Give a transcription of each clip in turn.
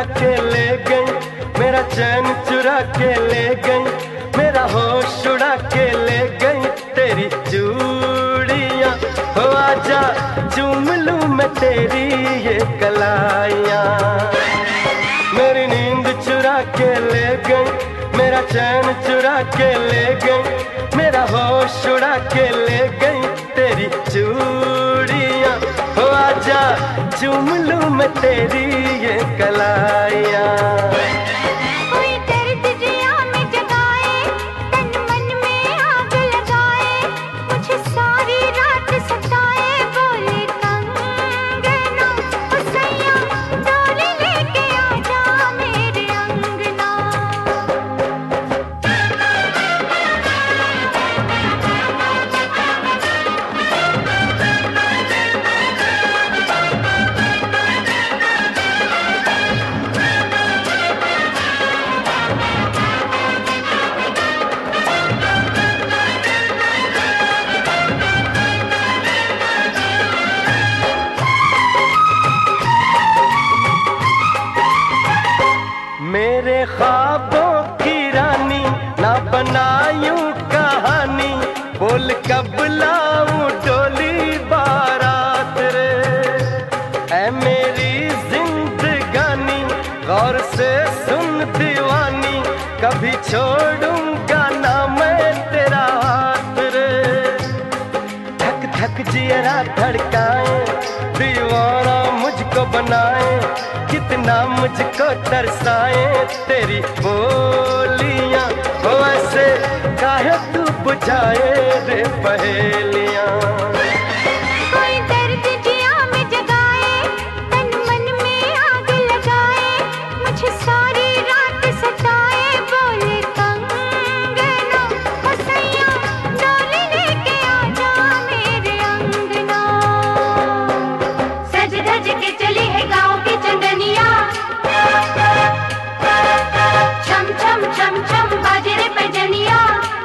के ले गई, मेरा चैन चुरा के ले गई, मेरा होश उड़ा के ले गई तेरी चूड़ियां। हो आजा चूम लूं मैं तेरी ये कलाइयां। मेरी नींद चुरा के ले गई, मेरा चैन चुरा के ले गई, मेरा होश उड़ा के ले गई तेरी चूड़ियां। हो आजा चूम लूं मैं तेरी ये कलाइयां। मेरे ख्वाबों की रानी ना बनायूं कहानी, बोल कब लाऊं डोली बारात रे। ऐ मेरी जिंदगानी गौर से सुन दीवानी, कभी छोड़ूंगा ना मैं तेरा हाथ रे। धक धक जियरा धड़काए, दीवाना मुझको बनाए, कितना मुझको तरसाए तेरी बोलियां। हो ऐसे काहे तू बुझाए रे पहेलियां। कोई दर्द जिया में जगाए, तन मन में आग लगाए, मुझे सारी रात सताए बोले कंगना। हसैया डोली लेके आजा मेरे अंगना। सज धज के चली है गाँव की चंदनिया, छम छम छम छम बाजे रे पैजनिया।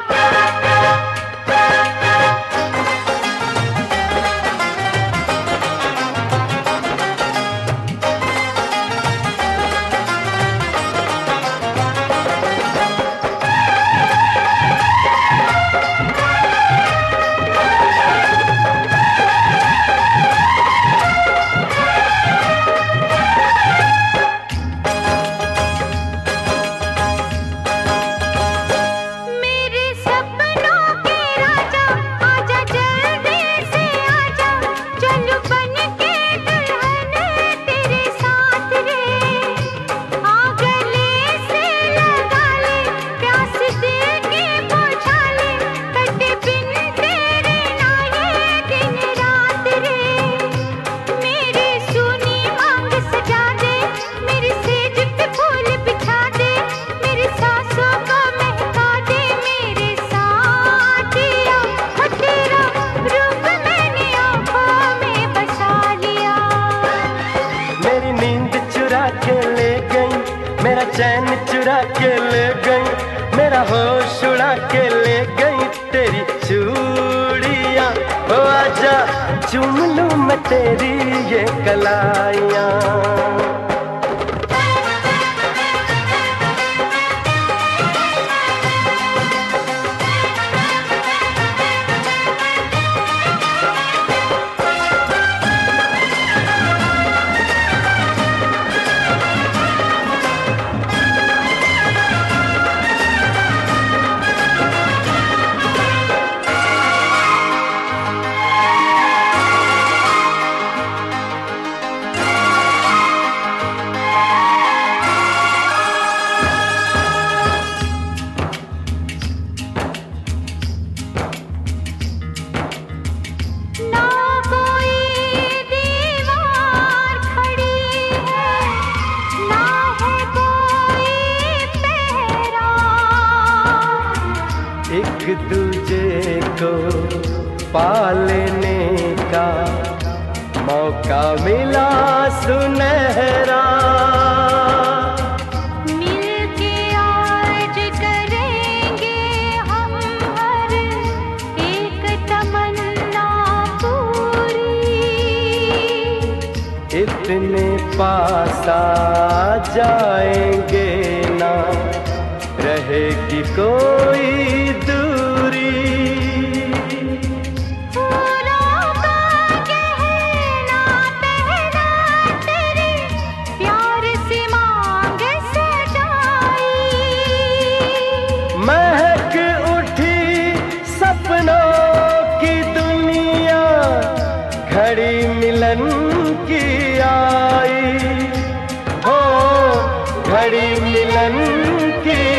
मेरा चैन चुरा के ले गई, मेरा होश उड़ा के ले गई तेरी चूड़ियां। हो आजा चूम लूं मैं तेरी ये कलाइयां। एक दूजे को पालने का मौका मिला सुनहरा। मिलके आज करेंगे हम हर एक तमन्ना पूरी। इतने पास आ जाएंगे ना, रहेगी कोई दूरी। महक उठी सपनों की दुनिया, घड़ी मिलन की आई हो, घड़ी मिलन की